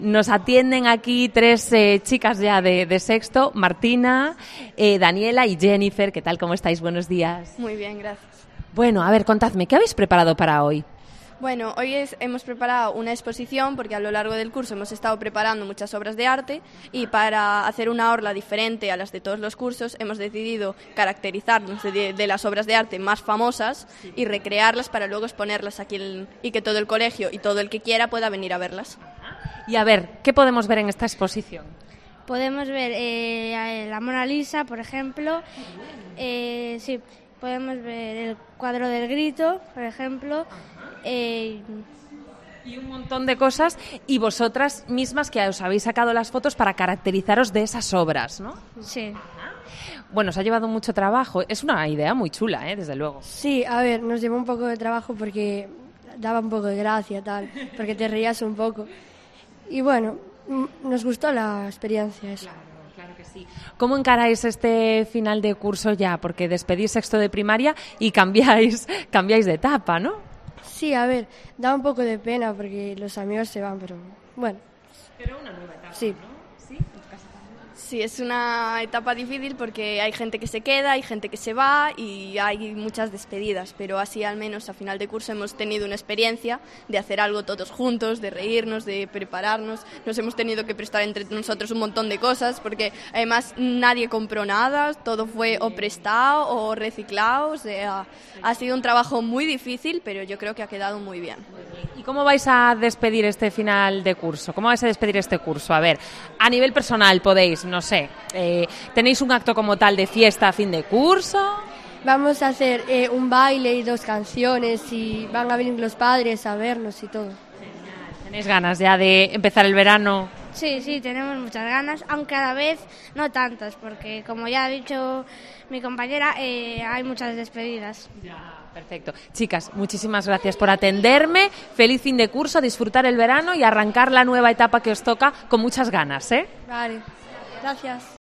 Nos atienden aquí tres chicas ya de sexto, Martina, Daniela y Jennifer. ¿Qué tal? ¿Cómo estáis? Buenos días. Muy bien, gracias. Bueno, a ver, contadme, ¿qué habéis preparado para hoy? Bueno, hoy hemos preparado una exposición porque a lo largo del curso hemos estado preparando muchas obras de arte y para hacer una orla diferente a las de todos los cursos hemos decidido caracterizarnos de las obras de arte más famosas y recrearlas para luego exponerlas aquí y que todo el colegio y todo el que quiera pueda venir a verlas. Y a ver, ¿qué podemos ver en esta exposición? Podemos ver la Mona Lisa, por ejemplo. Sí, podemos ver el cuadro del Grito, por ejemplo. Y un montón de cosas. Y vosotras mismas que os habéis sacado las fotos para caracterizaros de esas obras, ¿no? Sí. Bueno, os ha llevado mucho trabajo. Es una idea muy chula, desde luego. Sí, a ver, nos llevó un poco de trabajo porque daba un poco de gracia, tal, porque te reías un poco. Y bueno, nos gustó la experiencia eso. Claro que sí. ¿Cómo encaráis este final de curso ya? Porque despedís sexto de primaria y cambiáis de etapa, ¿no? Sí, a ver, da un poco de pena porque los amigos se van, pero bueno. Pero una nueva etapa, sí. ¿no? ¿Sí? Sí, es una etapa difícil porque hay gente que se queda, hay gente que se va y hay muchas despedidas, pero así al menos a final de curso hemos tenido una experiencia de hacer algo todos juntos, de reírnos, de prepararnos. Nos hemos tenido que prestar entre nosotros un montón de cosas porque además nadie compró nada, todo fue o prestado o reciclado, o sea, ha sido un trabajo muy difícil, pero yo creo que ha quedado muy bien. ¿Y cómo vais a despedir este final de curso? ¿Cómo vais a despedir este curso? A ver, a nivel personal podéis, no sé, ¿tenéis un acto como tal de fiesta a fin de curso? Vamos a hacer un baile y 2 canciones y van a venir los padres a vernos y todo. ¿Tenéis ganas ya de empezar el verano? Sí, tenemos muchas ganas, aunque a la vez no tantas, porque como ya ha dicho mi compañera, hay muchas despedidas. Perfecto. Chicas, muchísimas gracias por atenderme. Feliz fin de curso, disfrutar el verano y arrancar la nueva etapa que os toca con muchas ganas, ¿eh? Vale, gracias.